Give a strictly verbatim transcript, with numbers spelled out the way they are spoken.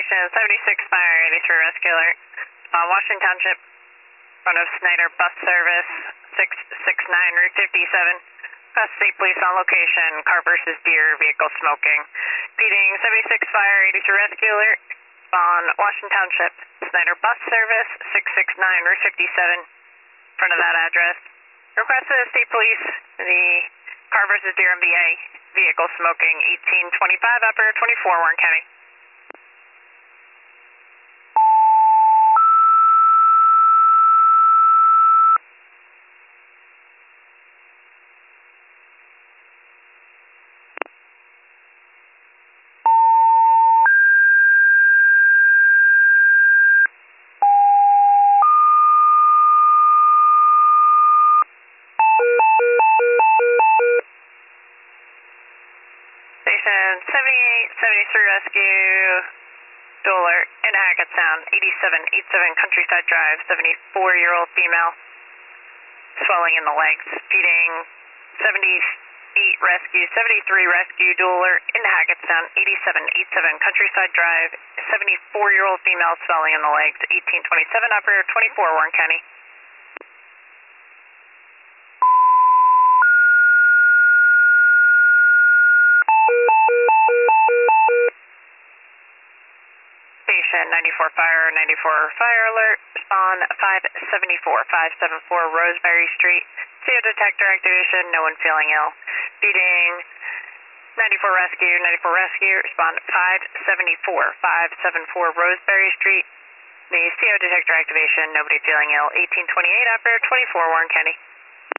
Station seventy-six Fire eighty-three Rescue Alert. Uh, Washington Township, front of Snyder Bus Service, six six nine Route fifty-seven. Bus State Police on location, car versus deer, vehicle smoking. Speeding seventy-six Fire eighty-three Rescue Alert. On Washington Township, Snyder Bus Service, six six nine Route fifty-seven. Front of that address. Request to the State Police, the car versus deer M V A, vehicle smoking, eighteen twenty-five, operator twenty-four, Warren County. Station seventy-eight seventy-three Rescue, dual alert in Hackettstown, eighty-seven eighty-seven Countryside Drive, seventy-four-year-old female, swelling in the legs. Speeding seventy-eight Rescue, seventy-three Rescue, dual alert in Hackettstown, eighty-seven eighty-seven Countryside Drive, seventy-four-year-old female, swelling in the legs, eighteen twenty-seven, operator twenty-four, Warren County. Station ninety-four Fire, ninety-four Fire Alert, respond five seventy-four, five seventy-four Roseberry Street. C O detector activation, no one feeling ill. Speeding ninety-four Rescue, ninety-four Rescue, respond five seventy-four, five seventy-four Roseberry Street. The C O detector activation, nobody feeling ill. eighteen twenty-eight, operator twenty-four, Warren County.